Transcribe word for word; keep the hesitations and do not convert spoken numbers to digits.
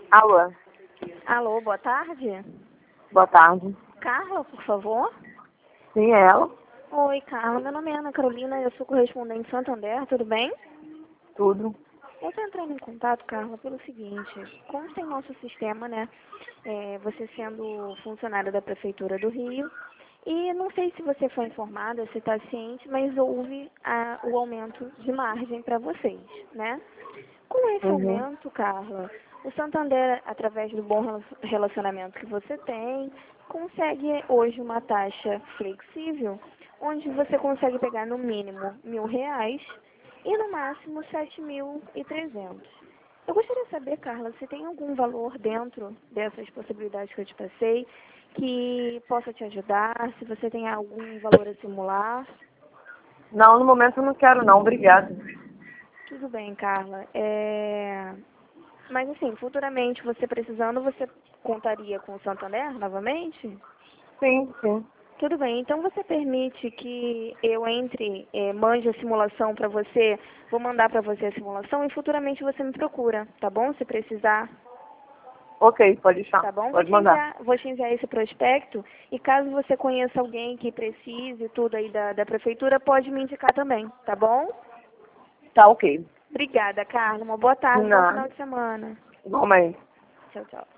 Alô, Alô, boa tarde. boa tarde. Carla, por favor. Sim, é ela? Oi, Carla. Meu nome é Ana Carolina, eu sou correspondente Santander, tudo bem? Tudo. Eu estou entrando em contato, Carla, pelo seguinte. Consta em nosso sistema, né? É, você sendo funcionária da Prefeitura do Rio. E não sei se você foi informada, se está ciente, mas houve a- o aumento de margem para vocês, né? Com esse Uhum. aumento, Carla, o Santander, através do bom rela- relacionamento que você tem, consegue hoje uma taxa flexível, onde você consegue pegar no mínimo mil reais e no máximo sete mil e trezentos. Eu gostaria de saber, Carla, se tem algum valor dentro dessas possibilidades que eu te passei que possa te ajudar, se você tem algum valor a simular. Não, no momento eu não quero não, obrigada. Tudo bem, Carla. É... Mas assim, futuramente você precisando, você contaria com o Santander novamente? Sim, sim. Tudo bem, então você permite que eu entre, eh, mande a simulação para você, vou mandar para você a simulação e futuramente você me procura, tá bom? Se precisar, Ok, pode deixar. tá bom? Vou Pode te mandar. enviar, vou te enviar esse prospecto e caso você conheça alguém que precise tudo aí da, da prefeitura, pode me indicar também, tá bom? Tá ok. Obrigada, Carla. Uma boa De tarde, bom final nada. de semana. Igualmente. Tchau, tchau.